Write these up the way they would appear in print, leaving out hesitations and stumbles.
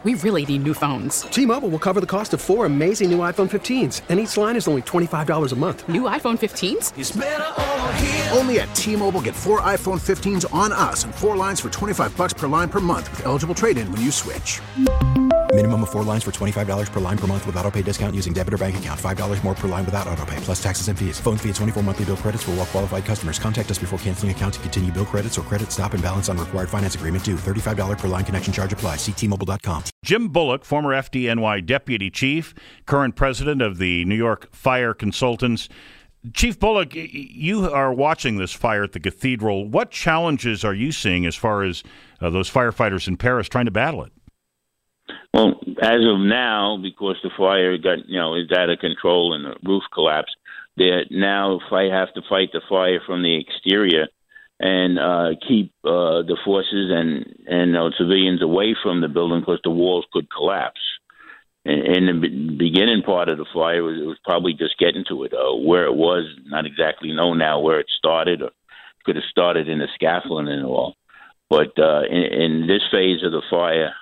We really need new phones. T-Mobile will cover the cost of 4 amazing new iPhone 15s, and each line is only $25 a month. New iPhone 15s? It's better over here. Only at T-Mobile, get 4 iPhone 15s on us and 4 lines for $25 per line per month with eligible trade-in when you switch. Minimum of 4 lines for $25 per line per month with autopay discount using debit or bank account. $5 more per line without autopay, plus taxes and fees. Phone fee at 24 monthly bill credits for well-qualified customers. Contact us before canceling account to continue bill credits or credit stop and balance on required finance agreement due. $35 per line connection charge applies. See T-Mobile.com. Jim Bullock, former FDNY deputy chief, current president of the New York Fire Consultants. Chief Bullock, you are watching this fire at the cathedral. What challenges are you seeing as far as those firefighters in Paris trying to battle it? Well, as of now, because the fire is out of control and the roof collapsed, they now have to fight the fire from the exterior and keep the forces and civilians away from the building because the walls could collapse. In the beginning part of the fire, it was probably just getting to it. Where it was, not exactly known now where it started, or could have started in the scaffolding and all. But in this phase of the fire,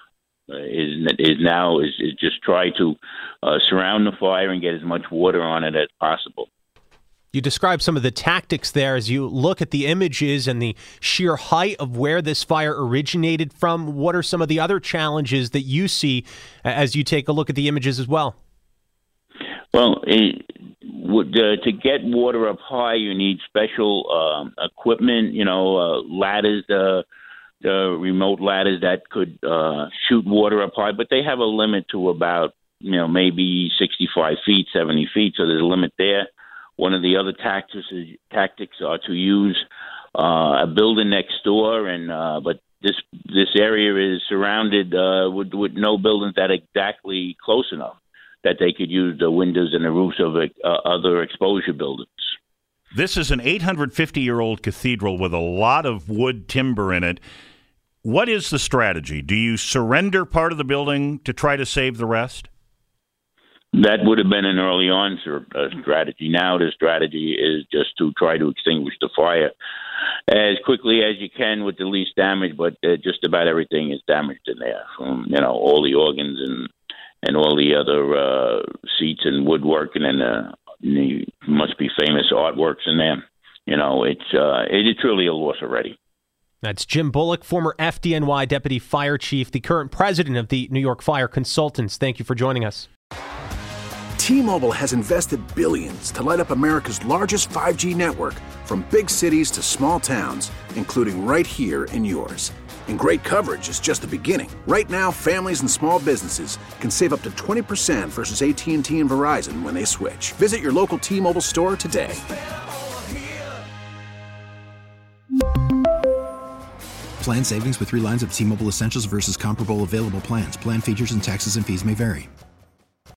is just try to surround the fire and get as much water on it as possible. You describe some of the tactics there as you look at the images and the sheer height of where this fire originated from. What are some of the other challenges that you see as you take a look at the images as well? Well, to get water up high, you need special equipment, ladders, the remote ladders that could shoot water up high, but they have a limit to about, maybe 65 feet, 70 feet, so there's a limit there. One of the other tactics are to use a building next door, but this area is surrounded with no buildings that are exactly close enough that they could use the windows and the roofs of other exposure buildings. This is an 850-year-old cathedral with a lot of wood timber in it. What is the strategy? Do you surrender part of the building to try to save the rest? That would have been an early on strategy. Now the strategy is just to try to extinguish the fire as quickly as you can with the least damage, but just about everything is damaged in there, from all the organs and all the other seats and woodworking and the must be famous artworks in there. It's really a loss already. That's Jim Bullock, former FDNY deputy fire chief, the current president of the New York Fire Consultants. Thank you for joining us. T-Mobile has invested billions to light up America's largest 5G network, from big cities to small towns, including right here in yours. And great coverage is just the beginning. Right now, families and small businesses can save up to 20% versus AT&T and Verizon when they switch. Visit your local T-Mobile store today. Plan savings with 3 lines of T-Mobile Essentials versus comparable available plans. Plan features and taxes and fees may vary.